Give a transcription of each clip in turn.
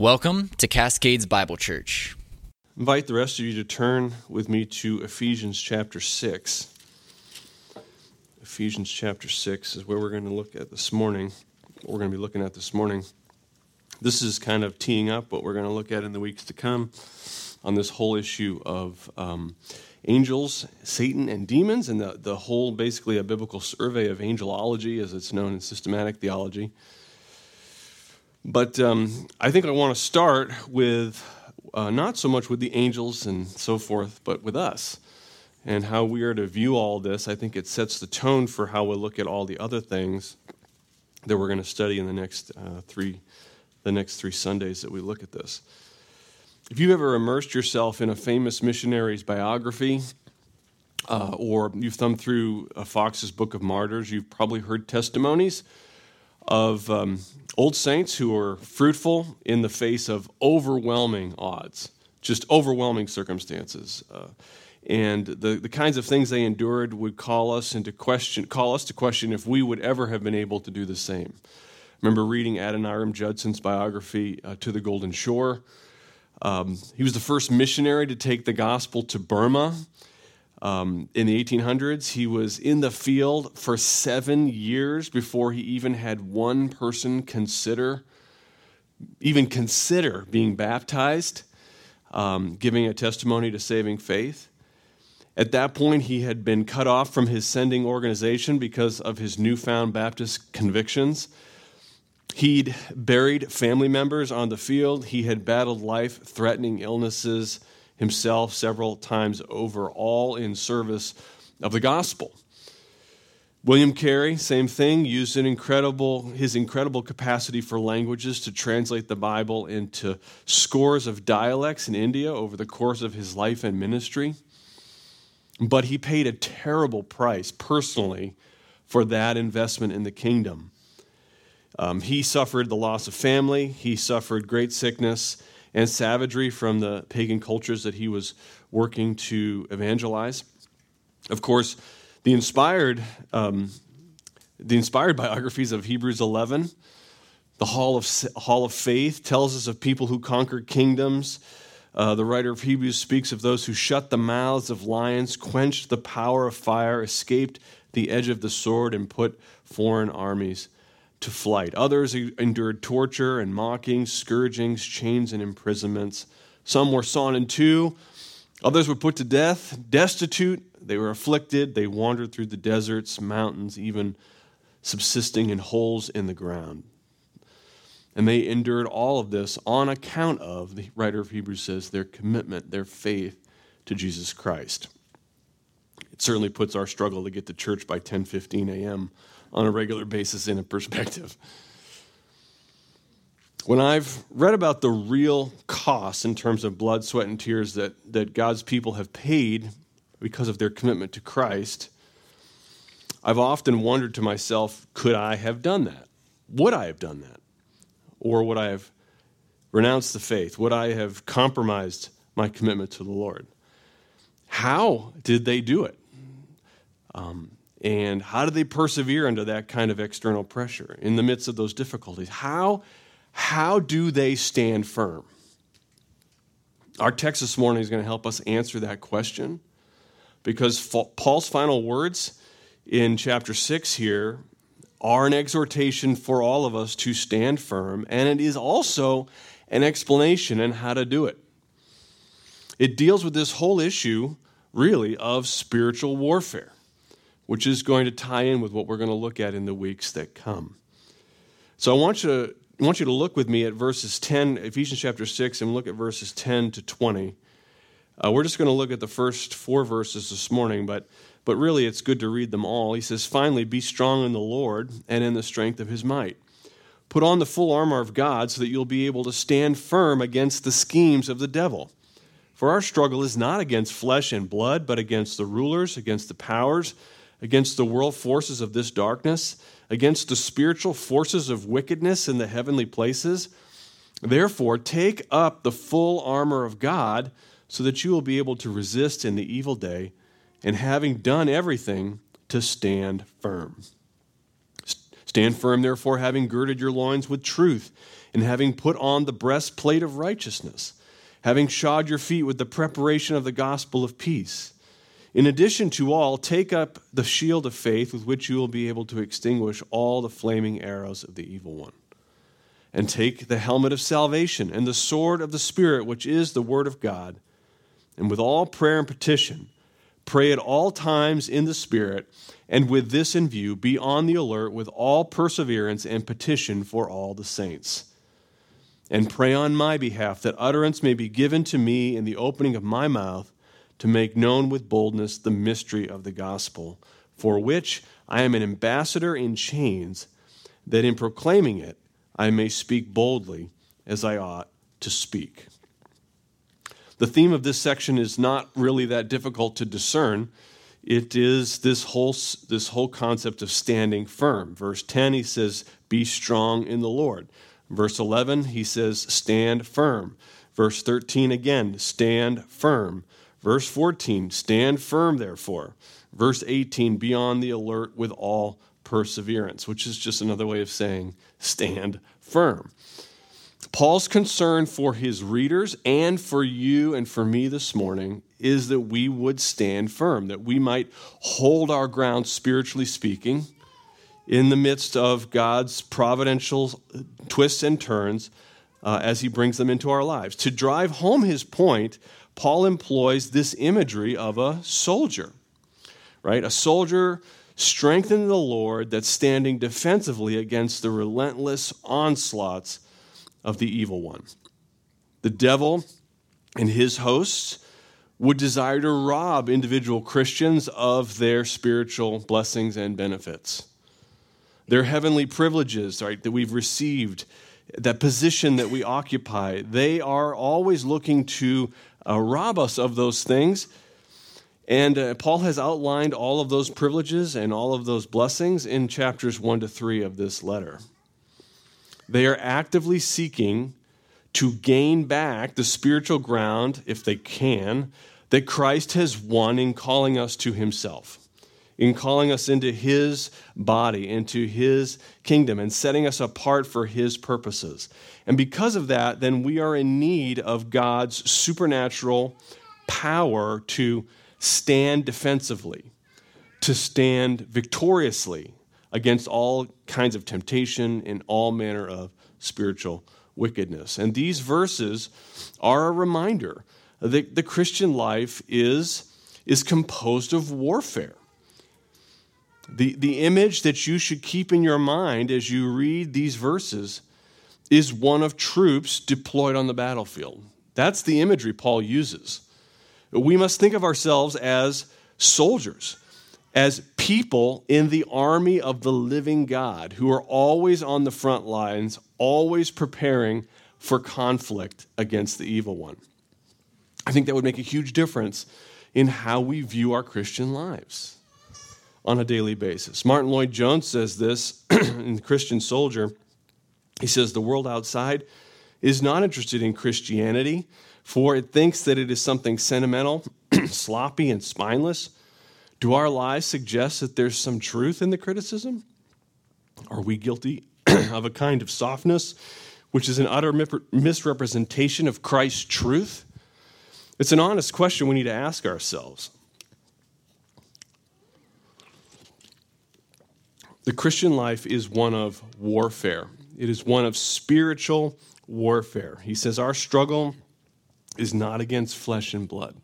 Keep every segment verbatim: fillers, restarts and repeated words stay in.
Welcome to Cascades Bible Church. Invite the rest of you to turn with me to Ephesians chapter six. Ephesians chapter six is where we're going to look at this morning. What we're going to be looking at this morning. This is kind of teeing up what we're going to look at in the weeks to come on this whole issue of um, angels, Satan, and demons, and the, the whole, basically, a biblical survey of angelology, as it's known in systematic theology. But um, I think I want to start with, uh, not so much with the angels and so forth, but with us and how we are to view all this. I think it sets the tone for how we'll look at all the other things that we're going to study in the next uh, three, the next three Sundays that we look at this. If you've ever immersed yourself in a famous missionary's biography, uh, or you've thumbed through uh, Fox's Book of Martyrs, you've probably heard testimonies of um, old saints who are fruitful in the face of overwhelming odds, just overwhelming circumstances. Uh, and the, the kinds of things they endured would call us into question, call us to question if we would ever have been able to do the same. I remember reading Adoniram Judson's biography, uh, To the Golden Shore. Um, he was the first missionary to take the gospel to Burma. Um, in the eighteen hundreds, he was in the field for seven years before he even had one person consider, even consider being baptized, um, giving a testimony to saving faith. At that point, he had been cut off from his sending organization because of his newfound Baptist convictions. He'd buried family members on the field. He had battled life-threatening illnesses himself several times over, all in service of the gospel. William Carey, same thing, used an incredible his incredible capacity for languages to translate the Bible into scores of dialects in India over the course of his life and ministry. But he paid a terrible price personally for that investment in the kingdom. Um, he suffered the loss of family. He suffered great sickness and savagery from the pagan cultures that he was working to evangelize. Of course, the inspired, um, the inspired biographies of Hebrews eleven, the Hall of Hall of Faith, tells us of people who conquered kingdoms. Uh, the writer of Hebrews speaks of those who shut the mouths of lions, quenched the power of fire, escaped the edge of the sword, and put foreign armies to flight. Others endured torture and mockings, scourgings, chains, and imprisonments. Some were sawn in two. Others were put to death, destitute. They were afflicted. They wandered through the deserts, mountains, even subsisting in holes in the ground. And they endured all of this on account of, the writer of Hebrews says, their commitment, their faith to Jesus Christ. It certainly puts our struggle to get to church by ten fifteen a.m. on a regular basis in a perspective. When I've read about the real costs in terms of blood, sweat, and tears that, that God's people have paid because of their commitment to Christ, I've often wondered to myself, could I have done that? Would I have done that? Or would I have renounced the faith? Would I have compromised my commitment to the Lord? How did they do it? Um, And how do they persevere under that kind of external pressure in the midst of those difficulties? How, how do they stand firm? Our text this morning is going to help us answer that question, because Paul's final words in chapter six here are an exhortation for all of us to stand firm, and it is also an explanation on how to do it. It deals with this whole issue, really, of spiritual warfare, which is going to tie in with what we're going to look at in the weeks that come. So I want you to, I want you to look with me at verses ten, Ephesians chapter six, and look at verses ten to twenty. Uh, we're just going to look at the first four verses this morning, but, but really it's good to read them all. He says, "Finally, be strong in the Lord and in the strength of his might. Put on the full armor of God so that you'll be able to stand firm against the schemes of the devil. For our struggle is not against flesh and blood, but against the rulers, against the powers, against the world forces of this darkness, against the spiritual forces of wickedness in the heavenly places. Therefore, take up the full armor of God so that you will be able to resist in the evil day, and having done everything, to stand firm. Stand firm, therefore, having girded your loins with truth, and having put on the breastplate of righteousness, having shod your feet with the preparation of the gospel of peace. In addition to all, take up the shield of faith with which you will be able to extinguish all the flaming arrows of the evil one. And take the helmet of salvation and the sword of the Spirit, which is the word of God. And with all prayer and petition, pray at all times in the Spirit, and with this in view, be on the alert with all perseverance and petition for all the saints. And pray on my behalf that utterance may be given to me in the opening of my mouth to make known with boldness the mystery of the gospel, for which I am an ambassador in chains, that in proclaiming it I may speak boldly as I ought to speak. The theme of this section is not really that difficult to discern. It is this whole, this whole concept of standing firm. Verse ten, he says, be strong in the Lord. Verse eleven, he says, stand firm. Verse thirteen again, stand firm. Verse fourteen, stand firm, therefore. Verse eighteen, be on the alert with all perseverance, which is just another way of saying stand firm. Paul's concern for his readers and for you and for me this morning is that we would stand firm, that we might hold our ground, spiritually speaking, in the midst of God's providential twists and turns uh, as he brings them into our lives. To drive home his point, Paul employs this imagery of a soldier, right? A soldier strengthened in the Lord that's standing defensively against the relentless onslaughts of the evil one. The devil and his hosts would desire to rob individual Christians of their spiritual blessings and benefits, their heavenly privileges, right, that we've received, that position that we occupy. They are always looking to uh, rob us of those things. And uh, Paul has outlined all of those privileges and all of those blessings in chapters one to three of this letter. They are actively seeking to gain back the spiritual ground, if they can, that Christ has won in calling us to himself, in calling us into his body, into his kingdom, and setting us apart for his purposes. And because of that, then we are in need of God's supernatural power to stand defensively, to stand victoriously against all kinds of temptation and all manner of spiritual wickedness. And these verses are a reminder that the Christian life is, is composed of warfare. The, the image that you should keep in your mind as you read these verses is one of troops deployed on the battlefield. That's the imagery Paul uses. We must think of ourselves as soldiers, as people in the army of the living God who are always on the front lines, always preparing for conflict against the evil one. I think that would make a huge difference in how we view our Christian lives on a daily basis. Martin Lloyd-Jones says this in The Christian Soldier. He says, the world outside is not interested in Christianity, for it thinks that it is something sentimental, sloppy, and spineless. Do our lives suggest that there's some truth in the criticism? Are we guilty of a kind of softness, which is an utter misrepresentation of Christ's truth? It's an honest question we need to ask ourselves. The Christian life is one of warfare. It is one of spiritual warfare. He says our struggle is not against flesh and blood.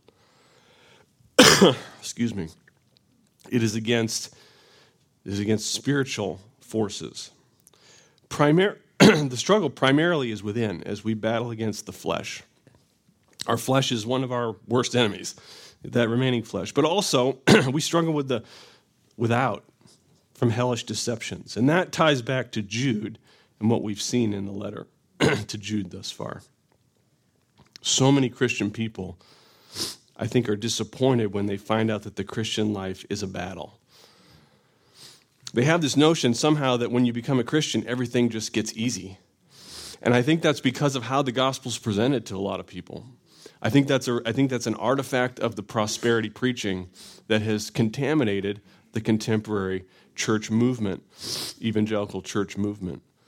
Excuse me. It is against, it is against spiritual forces. Primar- the struggle primarily is within as we battle against the flesh. Our flesh is one of our worst enemies, that remaining flesh. But also, we struggle with the without, from hellish deceptions. And that ties back to Jude and what we've seen in the letter to Jude thus far. So many Christian people, I think, are disappointed when they find out that the Christian life is a battle. They have this notion somehow that when you become a Christian, everything just gets easy. And I think that's because of how the gospel's presented to a lot of people. I think that's a, I think that's an artifact of the prosperity preaching that has contaminated the contemporary church movement, evangelical church movement.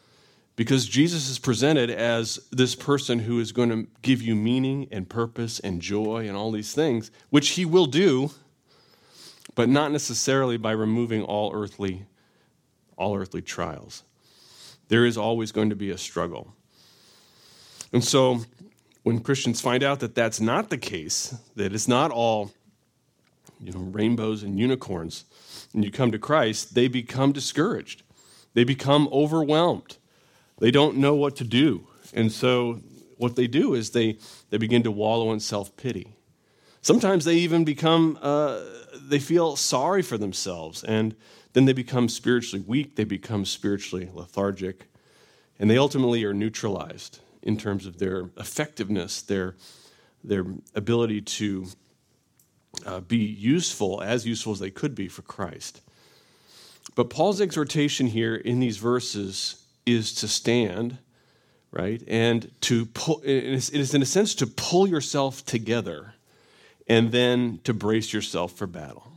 Because Jesus is presented as this person who is going to give you meaning and purpose and joy and all these things, which he will do, but not necessarily by removing all earthly, all earthly trials. There is always going to be a struggle. And so when Christians find out that that's not the case, that it's not all, you know, rainbows and unicorns, and you come to Christ, they become discouraged. They become overwhelmed. They don't know what to do. And so what they do is they, they begin to wallow in self-pity. Sometimes they even become, uh, they feel sorry for themselves, and then they become spiritually weak, they become spiritually lethargic, and they ultimately are neutralized in terms of their effectiveness, their, their ability to uh, be useful, as useful as they could be for Christ. But Paul's exhortation here in these verses is to stand, right, and to pull, it is in a sense to pull yourself together and then to brace yourself for battle.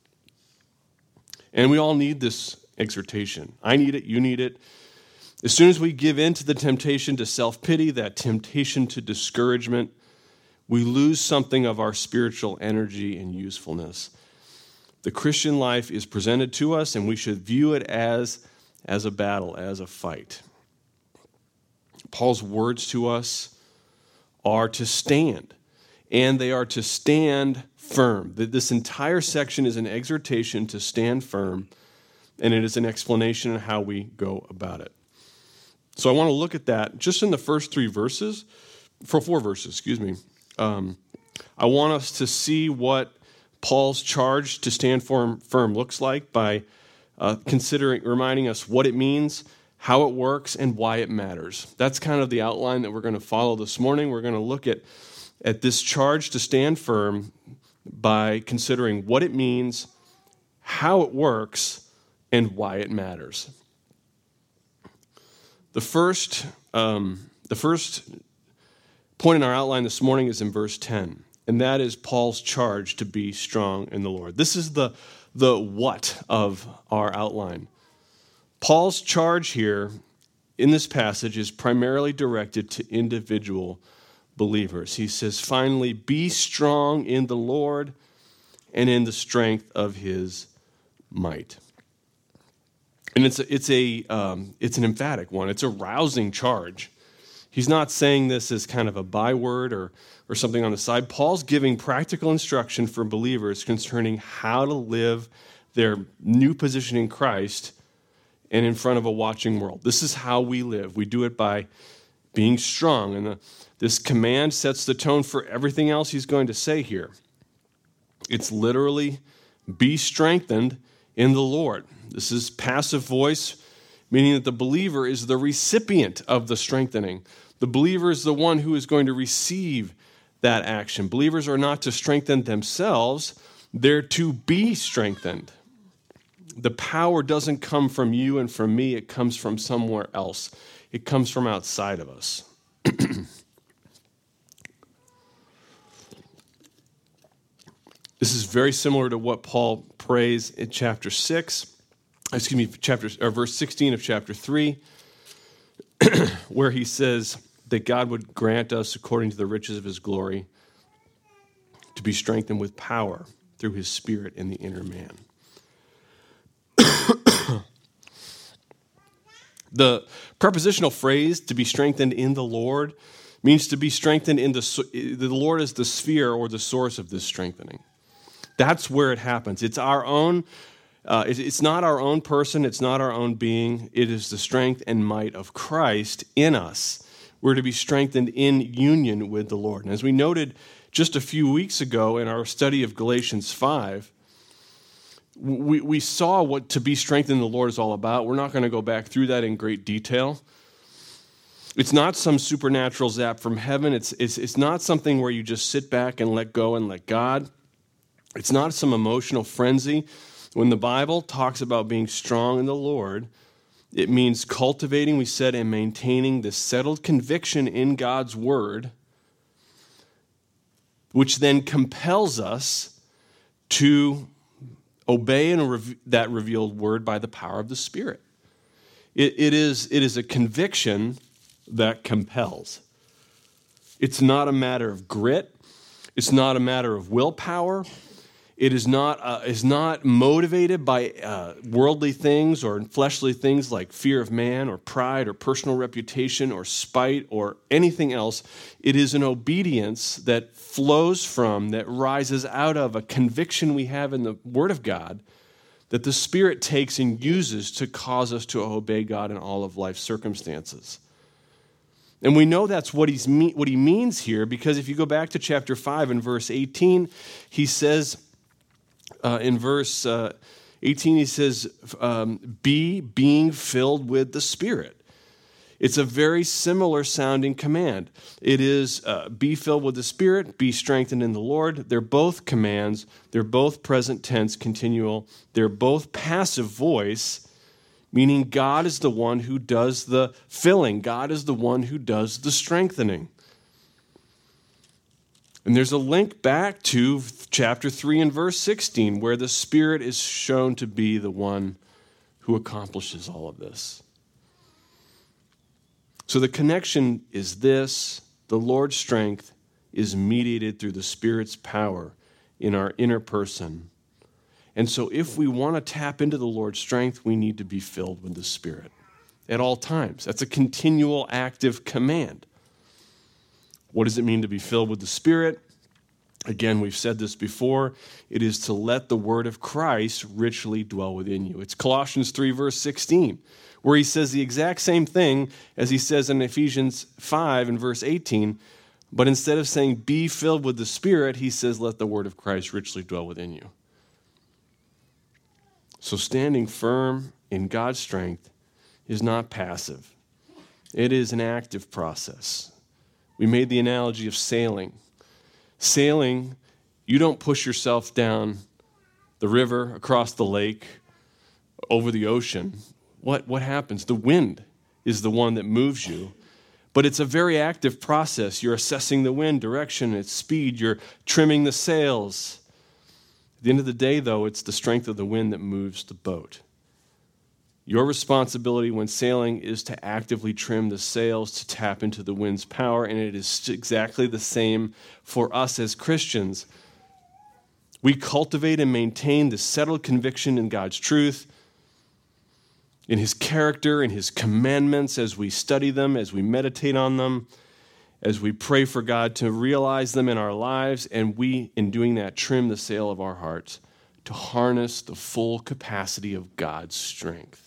And we all need this exhortation. I need it, you need it. As soon as we give in to the temptation to self-pity, that temptation to discouragement, we lose something of our spiritual energy and usefulness. The Christian life is presented to us, and we should view it as as a battle, as a fight. Paul's words to us are to stand, and they are to stand firm. This entire section is an exhortation to stand firm, and it is an explanation of how we go about it. So I want to look at that just in the first three verses, for four verses, excuse me. Um, I want us to see what Paul's charge to stand firm, firm looks like by Uh, considering, reminding us what it means, how it works, and why it matters. That's kind of the outline that we're going to follow this morning. We're going to look at, at this charge to stand firm by considering what it means, how it works, and why it matters. The first, um, the first point in our outline this morning is in verse ten, and that is Paul's charge to be strong in the Lord. This is the the what of our outline. Paul's charge here in this passage is primarily directed to individual believers. He says, finally, be strong in the Lord and in the strength of his might. And it's a, it's a um, it's an emphatic one. It's a rousing charge. He's not saying this as kind of a byword or or something on the side. Paul's giving practical instruction for believers concerning how to live their new position in Christ and in front of a watching world. This is how we live. We do it by being strong. And the, this command sets the tone for everything else he's going to say here. It's literally, be strengthened in the Lord. This is passive voice, meaning that the believer is the recipient of the strengthening. The believer is the one who is going to receive that action. Believers are not to strengthen themselves, they're to be strengthened. The power doesn't come from you and from me, it comes from somewhere else. It comes from outside of us. This is very similar to what Paul prays in chapter six, excuse me, chapter or verse sixteen of chapter three, where he says that God would grant us, according to the riches of his glory, to be strengthened with power through his Spirit in the inner man. The prepositional phrase, to be strengthened in the Lord, means to be strengthened in the, the Lord is the sphere or the source of this strengthening. That's where it happens. It's our own, uh, it's not our own person, it's not our own being. It is the strength and might of Christ in us. We're to be strengthened in union with the Lord. And as we noted just a few weeks ago in our study of Galatians five, we, we saw what to be strengthened in the Lord is all about. We're not going to go back through that in great detail. It's not some supernatural zap from heaven. It's, it's, it's not something where you just sit back and let go and let God. It's not some emotional frenzy. When the Bible talks about being strong in the Lord, it means cultivating, we said, and maintaining the settled conviction in God's word, which then compels us to obey and rev- that revealed word by the power of the Spirit. It, it is, it is a conviction that compels. It's not a matter of grit. It's not a matter of willpower. It is not, uh, is not motivated by uh, worldly things or fleshly things like fear of man or pride or personal reputation or spite or anything else. It is an obedience that flows from, that rises out of a conviction we have in the Word of God that the Spirit takes and uses to cause us to obey God in all of life's circumstances. And we know that's what he's me- what he means here, because if you go back to chapter five and verse eighteen, he says, uh, in verse uh, eighteen, he says, um, be being filled with the Spirit. It's a very similar sounding command. It is uh, be filled with the Spirit, be strengthened in the Lord. They're both commands. They're both present tense, continual. They're both passive voice, meaning God is the one who does the filling. God is the one who does the strengthening. And there's a link back to chapter three and verse sixteen, where the Spirit is shown to be the one who accomplishes all of this. So the connection is this: the Lord's strength is mediated through the Spirit's power in our inner person. And so if we want to tap into the Lord's strength, we need to be filled with the Spirit at all times. That's a continual active command. What does it mean to be filled with the Spirit? Again, we've said this before. It is to let the word of Christ richly dwell within you. It's Colossians three, verse sixteen, where he says the exact same thing as he says in Ephesians five and verse eighteen. But instead of saying, be filled with the Spirit, he says, let the word of Christ richly dwell within you. So standing firm in God's strength is not passive. It is an active process. We made the analogy of sailing. Sailing, you don't push yourself down the river, across the lake, over the ocean. What, what happens? The wind is the one that moves you. But it's a very active process. You're assessing the wind, direction, its speed. You're trimming the sails. At the end of the day, though, it's the strength of the wind that moves the boat. Your responsibility when sailing is to actively trim the sails to tap into the wind's power, and it is exactly the same for us as Christians. We cultivate and maintain the settled conviction in God's truth, in his character, in his commandments, as we study them, as we meditate on them, as we pray for God to realize them in our lives, and we, in doing that, trim the sail of our hearts to harness the full capacity of God's strength.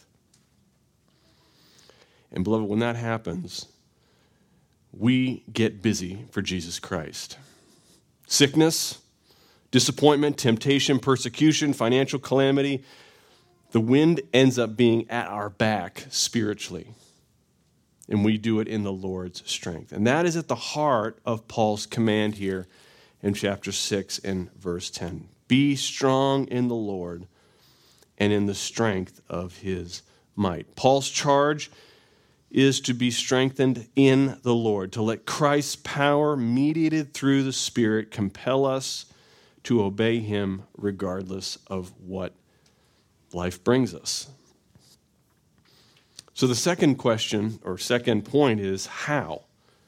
And beloved, when that happens, we get busy for Jesus Christ. Sickness, disappointment, temptation, persecution, financial calamity, the wind ends up being at our back spiritually. And we do it in the Lord's strength. And that is at the heart of Paul's command here in chapter six and verse ten. Be strong in the Lord and in the strength of his might. Paul's charge is to be strengthened in the Lord, to let Christ's power mediated through the Spirit compel us to obey him regardless of what life brings us. So the second question, or second point, is how?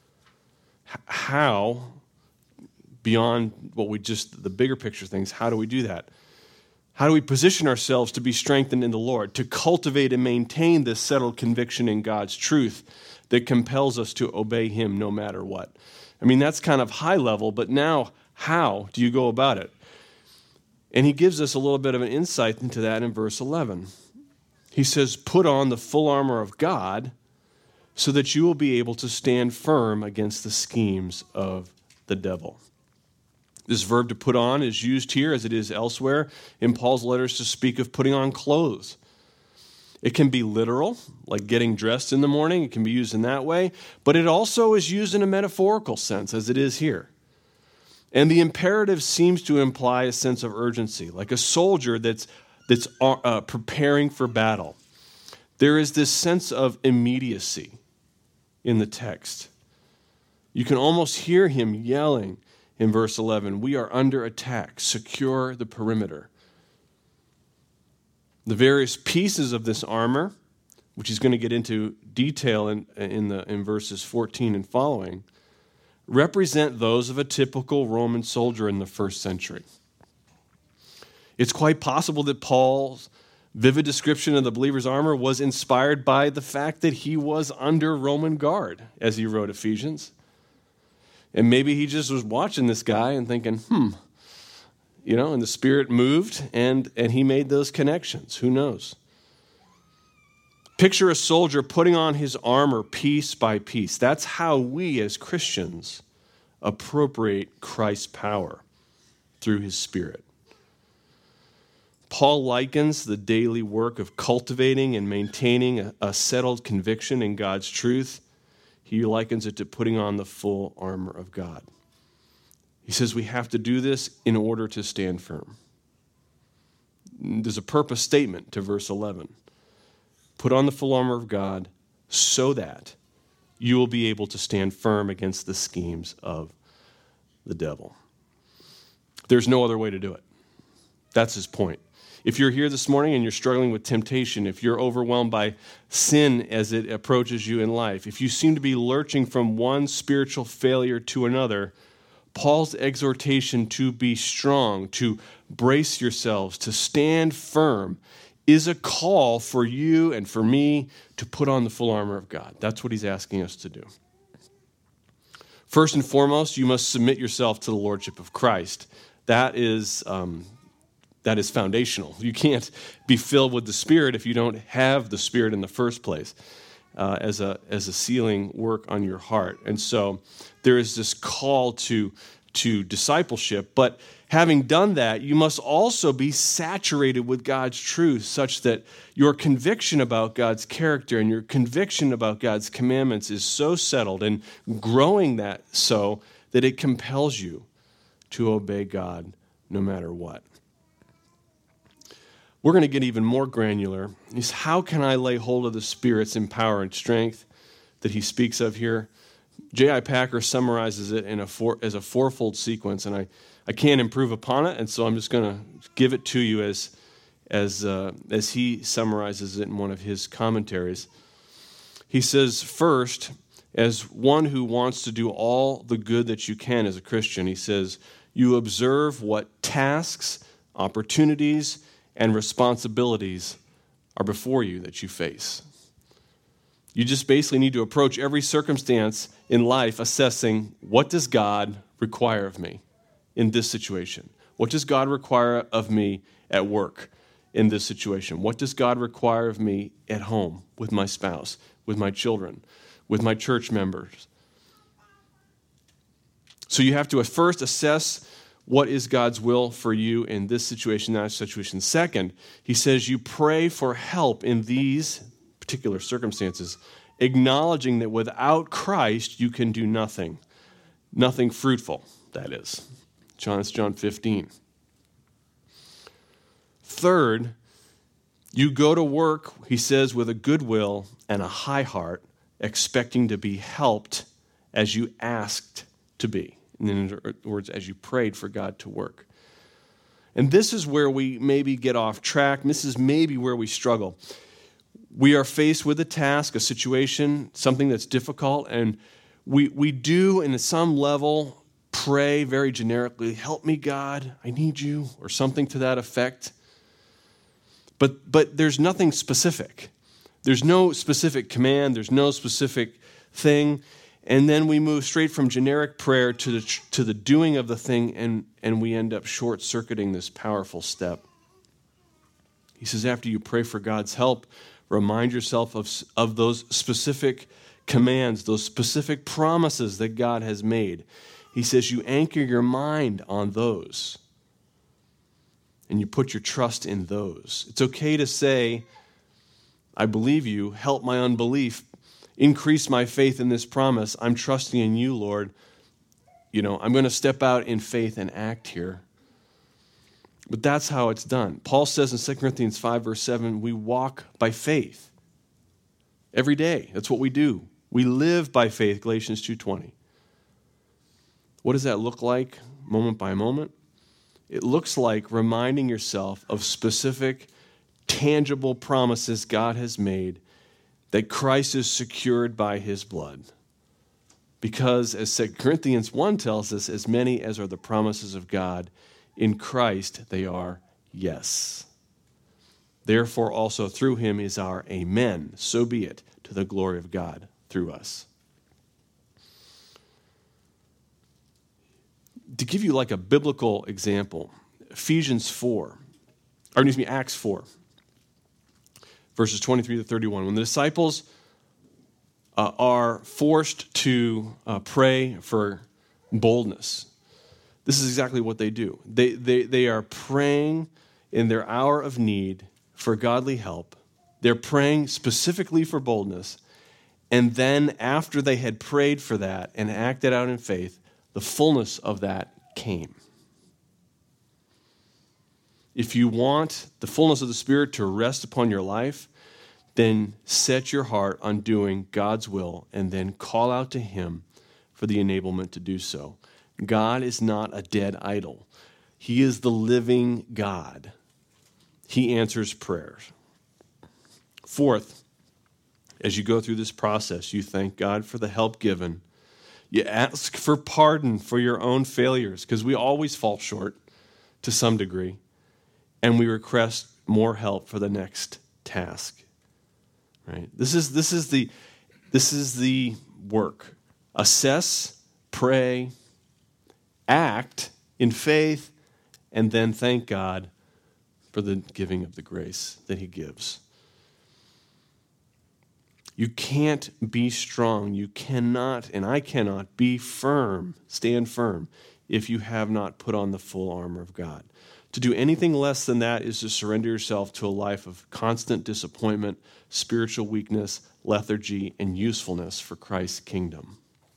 How, beyond what we just, the bigger picture things, how do we do that? How do we position ourselves to be strengthened in the Lord, to cultivate and maintain this settled conviction in God's truth that compels us to obey him no matter what? I mean, that's kind of high level, but now how do you go about it? And he gives us a little bit of an insight into that in verse eleven. He says, put on the full armor of God so that you will be able to stand firm against the schemes of the devil. This verb to put on is used here as it is elsewhere in Paul's letters to speak of putting on clothes. It can be literal, like getting dressed in the morning. It can be used in that way. But it also is used in a metaphorical sense, as it is here. And the imperative seems to imply a sense of urgency, like a soldier that's, that's uh, preparing for battle. There is this sense of immediacy in the text. You can almost hear him yelling in verse eleven, we are under attack, secure the perimeter. The various pieces of this armor which he's going to get into detail in, in, the, in verses fourteen and following, represent those of a typical Roman soldier in the first century. It's quite possible that Paul's vivid description of the believer's armor was inspired by the fact that he was under Roman guard as he wrote Ephesians. And maybe he just was watching this guy and thinking, hmm, you know, and the Spirit moved and, and he made those connections. Who knows? Picture a soldier putting on his armor piece by piece. That's how we as Christians appropriate Christ's power through his Spirit. Paul likens the daily work of cultivating and maintaining a, a settled conviction in God's truth. He likens it to putting on the full armor of God. He says we have to do this in order to stand firm. There's a purpose statement to verse eleven. Put on the full armor of God so that you will be able to stand firm against the schemes of the devil. There's no other way to do it. That's his point. If you're here this morning and you're struggling with temptation, if you're overwhelmed by sin as it approaches you in life, if you seem to be lurching from one spiritual failure to another, Paul's exhortation to be strong, to brace yourselves, to stand firm, is a call for you and for me to put on the full armor of God. That's what he's asking us to do. First and foremost, you must submit yourself to the lordship of Christ. That is... Um, That is foundational. You can't be filled with the Spirit if you don't have the Spirit in the first place uh, as a as a sealing work on your heart. And so there is this call to, to discipleship. But having done that, you must also be saturated with God's truth such that your conviction about God's character and your conviction about God's commandments is so settled and growing that so that it compels you to obey God no matter what. We're going to get even more granular. Is how can I lay hold of the Spirit's in power and strength that he speaks of here? J I. Packer summarizes it in a four, as a fourfold sequence, and I, I can't improve upon it, and so I'm just going to give it to you as, as, uh, as he summarizes it in one of his commentaries. He says, first, as one who wants to do all the good that you can as a Christian, he says, you observe what tasks, opportunities, and responsibilities are before you that you face. You just basically need to approach every circumstance in life assessing, what does God require of me in this situation? What does God require of me at work in this situation? What does God require of me at home with my spouse, with my children, with my church members? So you have to first assess what is God's will for you in this situation, that situation. Second, he says you pray for help in these particular circumstances, acknowledging that without Christ you can do nothing. Nothing fruitful, that is. John, it's John fifteen. Third, you go to work, he says, with a good will and a high heart, expecting to be helped as you asked to be. In other words, as you prayed for God to work. And this is where we maybe get off track. This is maybe where we struggle. We are faced with a task, a situation, something that's difficult, and we we do, in some level, pray very generically, help me, God, I need you, or something to that effect. But but there's nothing specific. There's no specific command. There's no specific thing. And then we move straight from generic prayer to the to the doing of the thing, and, and we end up short-circuiting this powerful step. He says, after you pray for God's help, remind yourself of, of those specific commands, those specific promises that God has made. He says you anchor your mind on those, and you put your trust in those. It's okay to say, I believe you, help my unbelief, increase my faith in this promise. I'm trusting in you, Lord. You know, I'm going to step out in faith and act here. But that's how it's done. Paul says in Second Corinthians five, verse seven, we walk by faith every day. That's what we do. We live by faith, Galatians two twenty. What does that look like moment by moment? It looks like reminding yourself of specific, tangible promises God has made, that Christ is secured by his blood. Because, as Second Corinthians one tells us, as many as are the promises of God, in Christ they are yes. Therefore also through him is our amen. So be it, to the glory of God through us. To give you like a biblical example, Ephesians four, or excuse me, Acts four, verses twenty-three to thirty-one. When the disciples uh, are forced to uh, pray for boldness, this is exactly what they do. They, they, they are praying in their hour of need for godly help. They're praying specifically for boldness. And then after they had prayed for that and acted out in faith, the fullness of that came. If you want the fullness of the Spirit to rest upon your life, then set your heart on doing God's will and then call out to him for the enablement to do so. God is not a dead idol. He is the living God. He answers prayers. Fourth, as you go through this process, you thank God for the help given. You ask for pardon for your own failures, because we always fall short to some degree. And we request more help for the next task. Right? This is, this is the, this is the work. Assess, pray, act in faith, and then thank God for the giving of the grace that he gives. You can't be strong. You cannot, and I cannot, be firm, stand firm, if you have not put on the full armor of God. To do anything less than that is to surrender yourself to a life of constant disappointment, spiritual weakness, lethargy, and usefulness for Christ's kingdom.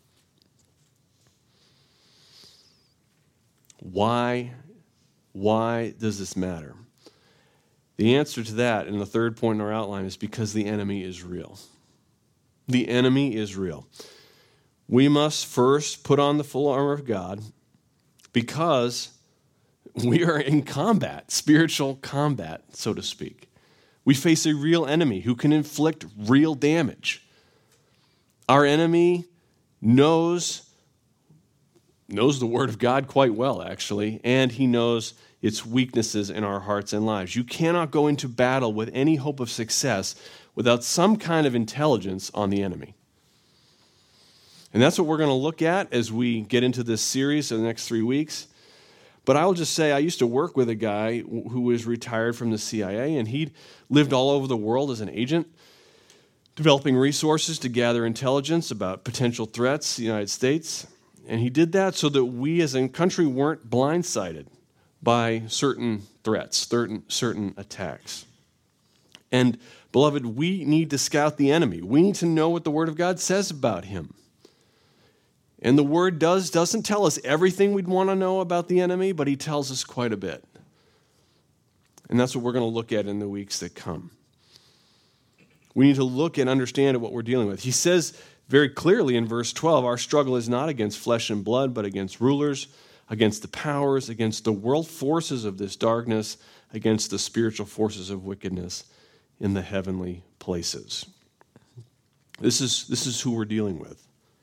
Why, why does this matter? The answer to that, in the third point in our outline, is because the enemy is real. The enemy is real. We must first put on the full armor of God because we are in combat, spiritual combat, so to speak. We face a real enemy who can inflict real damage. Our enemy knows, knows the Word of God quite well, actually, and he knows its weaknesses in our hearts and lives. You cannot go into battle with any hope of success without some kind of intelligence on the enemy. And that's what we're going to look at as we get into this series in the next three weeks. But I will just say, I used to work with a guy who was retired from the C I A, and he'd lived all over the world as an agent, developing resources to gather intelligence about potential threats to the United States. And he did that so that we as a country weren't blindsided by certain threats, certain, certain attacks. And, beloved, we need to scout the enemy. We need to know what the Word of God says about him. And the Word does, doesn't tell us everything we'd want to know about the enemy, but he tells us quite a bit. And that's what we're going to look at in the weeks that come. We need to look and understand what we're dealing with. He says very clearly in verse twelve, our struggle is not against flesh and blood, but against rulers, against the powers, against the world forces of this darkness, against the spiritual forces of wickedness in the heavenly places. This is, this is who we're dealing with.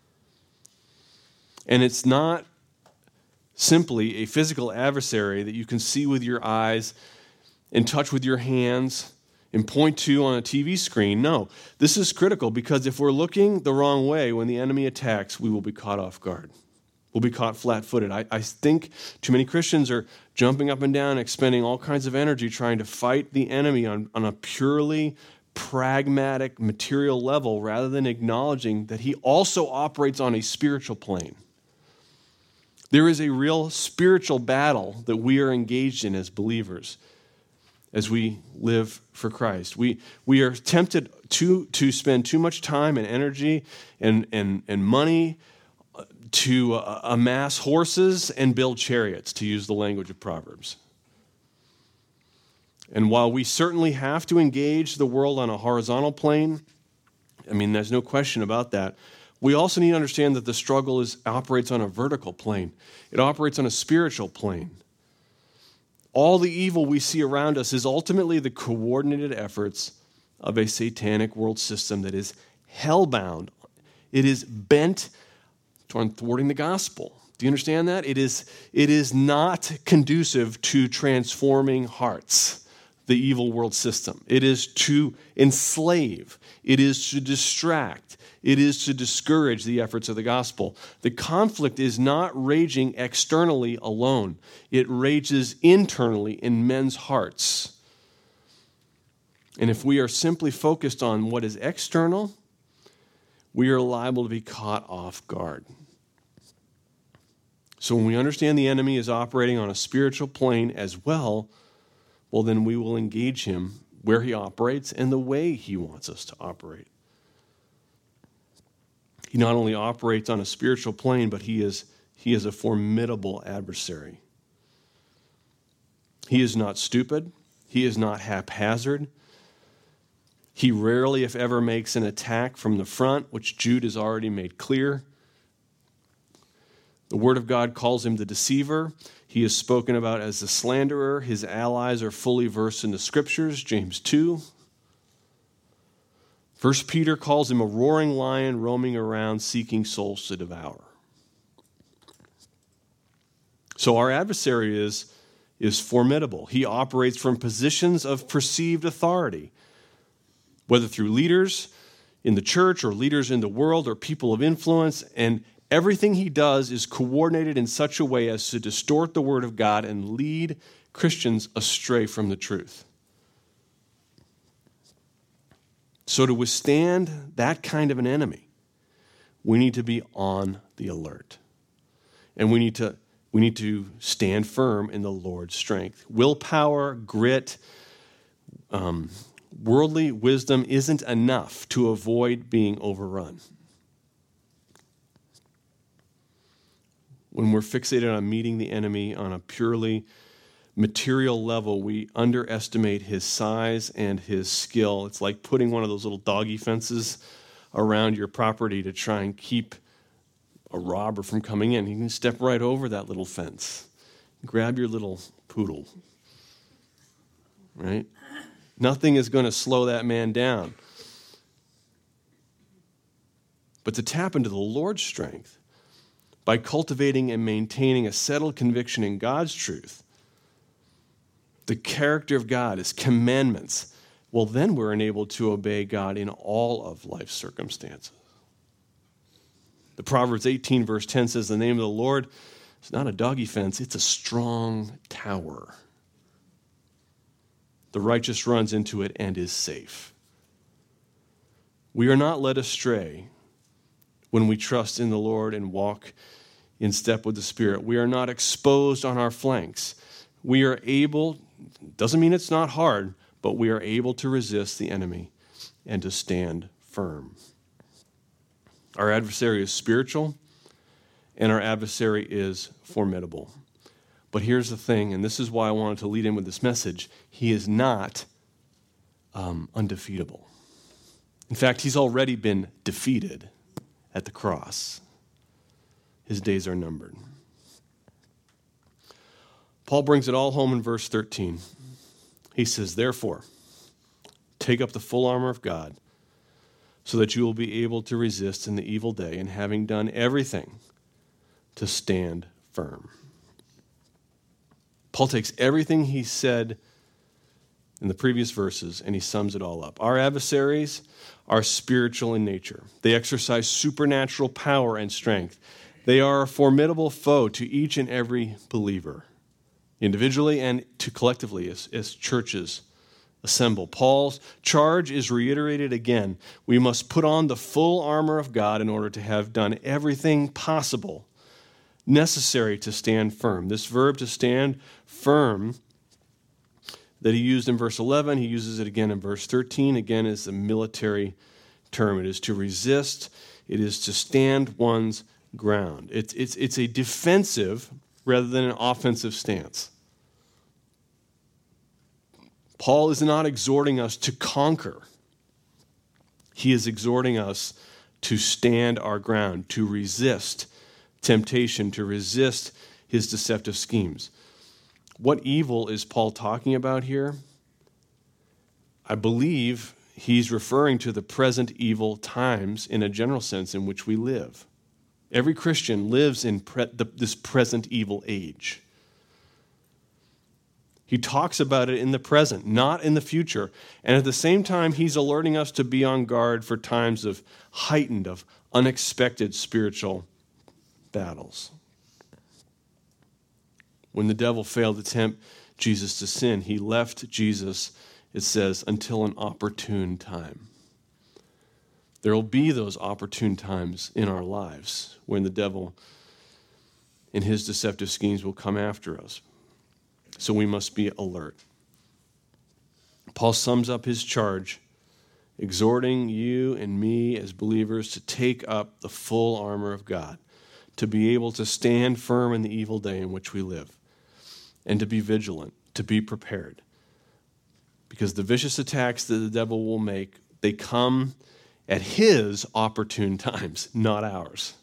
And it's not simply a physical adversary that you can see with your eyes and touch with your hands and point to on a T V screen. No, this is critical because if we're looking the wrong way when the enemy attacks, we will be caught off guard. We'll be caught flat-footed. I, I think too many Christians are jumping up and down, expending all kinds of energy trying to fight the enemy on, on a purely pragmatic, material level rather than acknowledging that he also operates on a spiritual plane. There is a real spiritual battle that we are engaged in as believers as we live for Christ. We we are tempted to, to spend too much time and energy and, and, and money to uh, amass horses and build chariots, to use the language of Proverbs. And while we certainly have to engage the world on a horizontal plane, I mean, there's no question about that, we also need to understand that the struggle is operates on a vertical plane. It operates on a spiritual plane. All the evil we see around us is ultimately the coordinated efforts of a satanic world system that is hellbound. It is bent on thwarting the gospel. Do you understand that? It is, it is not conducive to transforming hearts, the evil world system. It is to enslave. It is to distract. It is to discourage the efforts of the gospel. The conflict is not raging externally alone. It rages internally in men's hearts. And if we are simply focused on what is external, we are liable to be caught off guard. So when we understand the enemy is operating on a spiritual plane as well, well, then we will engage him where he operates and the way he wants us to operate. He not only operates on a spiritual plane, but he is, he is a formidable adversary. He is not stupid. He is not haphazard. He rarely, if ever, makes an attack from the front, which Jude has already made clear. The Word of God calls him the deceiver. He is spoken about as the slanderer. His allies are fully versed in the Scriptures, James two. First Peter calls him a roaring lion roaming around seeking souls to devour. So our adversary is, is formidable. He operates from positions of perceived authority, whether through leaders in the church or leaders in the world or people of influence, and everything he does is coordinated in such a way as to distort the Word of God and lead Christians astray from the truth. So to withstand that kind of an enemy, we need to be on the alert. And we need to, we need to stand firm in the Lord's strength. Willpower, grit, um, worldly wisdom isn't enough to avoid being overrun. When we're fixated on meeting the enemy on a purely material level, we underestimate his size and his skill. It's like putting one of those little doggy fences around your property to try and keep a robber from coming in. You can step right over that little fence. Grab your little poodle. Right? Nothing is going to slow that man down. But to tap into the Lord's strength by cultivating and maintaining a settled conviction in God's truth, the character of God, his commandments, well, then we're enabled to obey God in all of life's circumstances. The Proverbs eighteen, verse ten says, the name of the Lord is not a doggy fence, it's a strong tower. The righteous runs into it and is safe. We are not led astray when we trust in the Lord and walk in step with the Spirit. We are not exposed on our flanks. We are able, doesn't mean it's not hard, but we are able to resist the enemy and to stand firm. Our adversary is spiritual, and our adversary is formidable. But here's the thing, and this is why I wanted to lead in with this message. He is not um, undefeatable. In fact, he's already been defeated at the cross. His days are numbered. Paul brings it all home in verse thirteen. He says, therefore, take up the full armor of God so that you will be able to resist in the evil day, and having done everything, to stand firm. Paul takes everything he said in the previous verses and he sums it all up. Our adversaries are spiritual in nature. They exercise supernatural power and strength. They are a formidable foe to each and every believer, individually and to collectively as, as churches assemble. Paul's charge is reiterated again. We must put on the full armor of God in order to have done everything possible necessary to stand firm. This verb to stand firm that he used in verse eleven, he uses it again in verse thirteen, again is a military term. It is to resist. It is to stand one's ground. It's, it's, it's a defensive rather than an offensive stance. Paul is not exhorting us to conquer. He is exhorting us to stand our ground, to resist temptation, to resist his deceptive schemes. What evil is Paul talking about here? I believe he's referring to the present evil times in a general sense in which we live. Every Christian lives in pre- the, this present evil age. He talks about it in the present, not in the future. And at the same time, he's alerting us to be on guard for times of heightened, of unexpected spiritual battles. When the devil failed to tempt Jesus to sin, he left Jesus, it says, until an opportune time. There will be those opportune times in our lives when the devil and his deceptive schemes will come after us. So we must be alert. Paul sums up his charge, exhorting you and me as believers to take up the full armor of God, to be able to stand firm in the evil day in which we live, and to be vigilant, to be prepared. Because the vicious attacks that the devil will make, they come at his opportune times, not ours.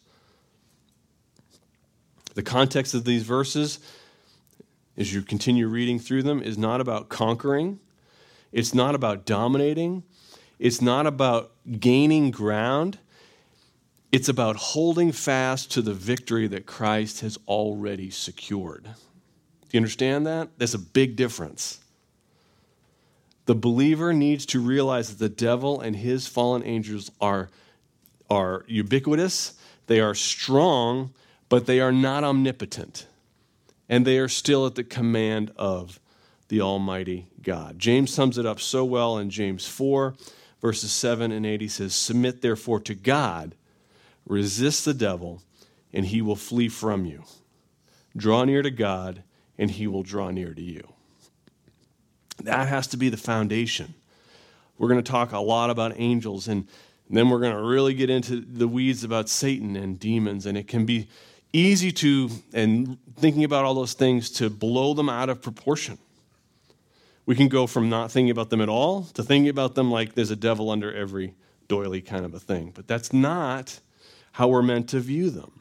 The context of these verses, as you continue reading through them, is not about conquering. It's not about dominating. It's not about gaining ground. It's about holding fast to the victory that Christ has already secured. Do you understand that? That's a big difference. The believer needs to realize that the devil and his fallen angels are, are ubiquitous, they are strong, but they are not omnipotent. And they are still at the command of the Almighty God. James sums it up so well in James four, verses seven and eight. He says, "Submit therefore to God, resist the devil, and he will flee from you. Draw near to God, and he will draw near to you." That has to be the foundation. We're going to talk a lot about angels, and then we're going to really get into the weeds about Satan and demons, and it can be easy to, and thinking about all those things, to blow them out of proportion. We can go from not thinking about them at all to thinking about them like there's a devil under every doily kind of a thing. But that's not how we're meant to view them.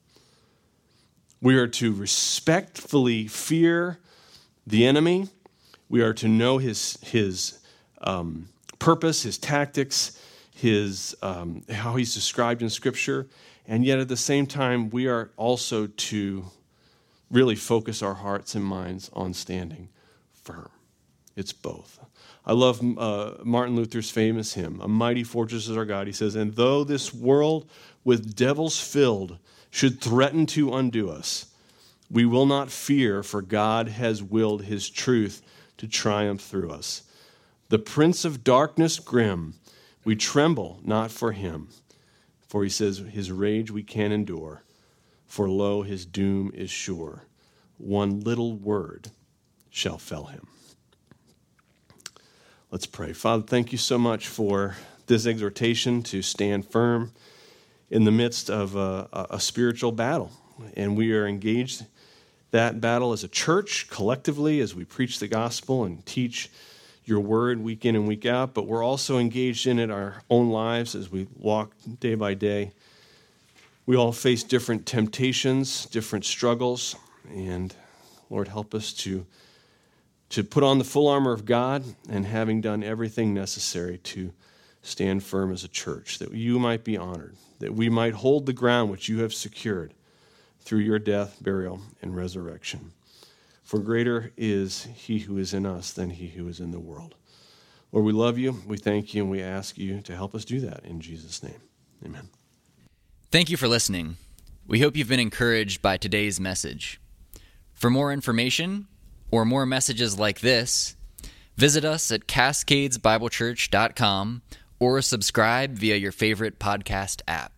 We are to respectfully fear the enemy. We are to know his his um, purpose, his tactics, his um, how he's described in Scripture, and yet at the same time, we are also to really focus our hearts and minds on standing firm. It's both. I love uh, Martin Luther's famous hymn, "A mighty fortress is our God." He says, "And though this world with devils filled should threaten to undo us, we will not fear, for God has willed his truth to triumph through us. The prince of darkness grim, we tremble not for him. For he says, his rage we can endure, for lo, his doom is sure. One little word shall fell him." Let's pray. Father, thank you so much for this exhortation to stand firm in the midst of a, a spiritual battle. And we are engaged that battle as a church, collectively, as we preach the gospel and teach your word week in and week out, but we're also engaged in it in our own lives as we walk day by day. We all face different temptations, different struggles, and Lord, help us to, to put on the full armor of God, and having done everything necessary to stand firm as a church, that you might be honored, that we might hold the ground which you have secured through your death, burial, and resurrection. For greater is he who is in us than he who is in the world. Lord, we love you, we thank you, and we ask you to help us do that in Jesus' name. Amen. Thank you for listening. We hope you've been encouraged by today's message. For more information or more messages like this, visit us at cascades bible church dot com or subscribe via your favorite podcast app.